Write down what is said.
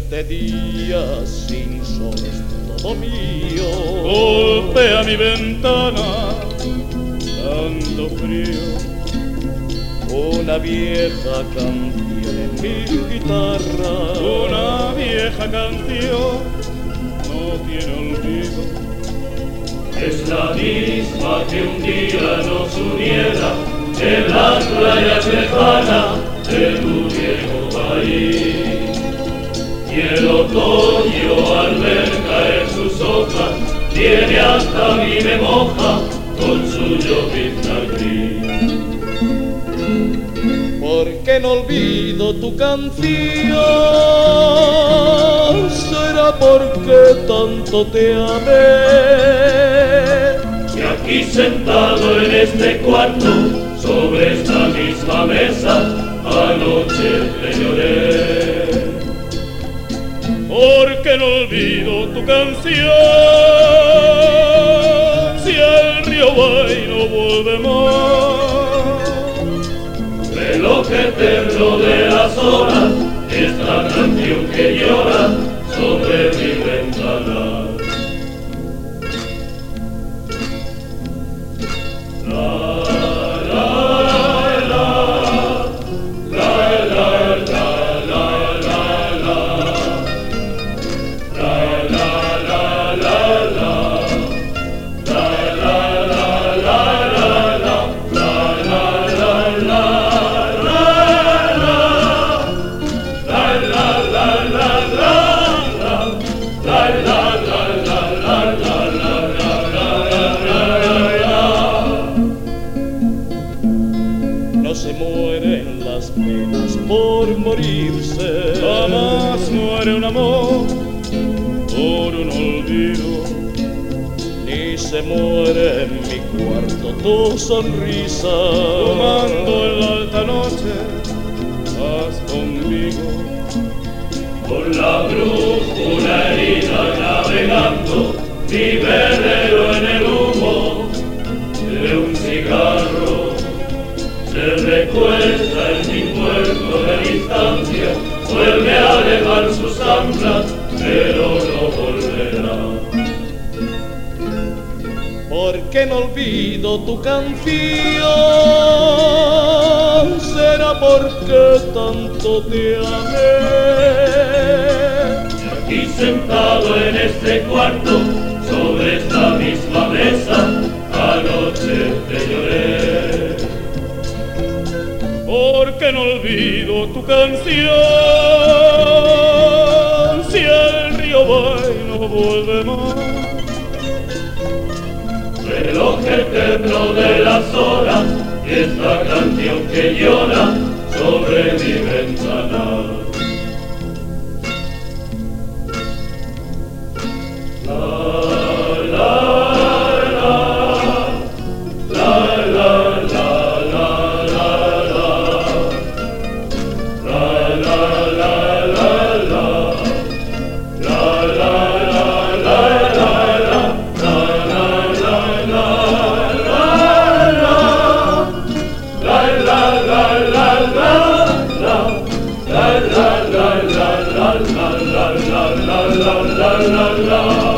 de día sin sol es todo mío. Golpea mi ventana, tanto frío. Una vieja canción en mi guitarra. Una vieja canción no tiene olvido. Es la misma que un día nos uniera en las playas lejanas de tu viejo país. Y el otoño al ver caer sus hojas tiene hasta a mí me moja con su llovizna gris. ¿Por qué no olvido tu canción? Será porque tanto te amé. Y aquí sentado en este cuarto, sobre esta misma mesa, anoche te lloré. ¿Por qué no olvido tu canción? Si el río va y no vuelve más. Reloj eterno de las horas, esta canción que llora sobre mi ventana. No se mueren las penas por morirse. Jamás muere un amor por un olvido. Ni se muere en mi cuarto tu sonrisa. Tomando en la alta noche, vas conmigo. Con la brújula herida navegando, mi velero en el humo de un cigarro. Se recuesta en mi cuerpo de distancia, vuelve a elevar sus anclas, pero no volverá. ¿Por qué no olvido tu canción? Será porque tanto te amé. Aquí sentado en este cuarto, sobre esta misma mesa, anoche te lloré. ¿Por qué no olvido tu canción? Si el río va y no vuelve más. Reloj eterno de las horas y esta canción que llora sobre mi ventana. La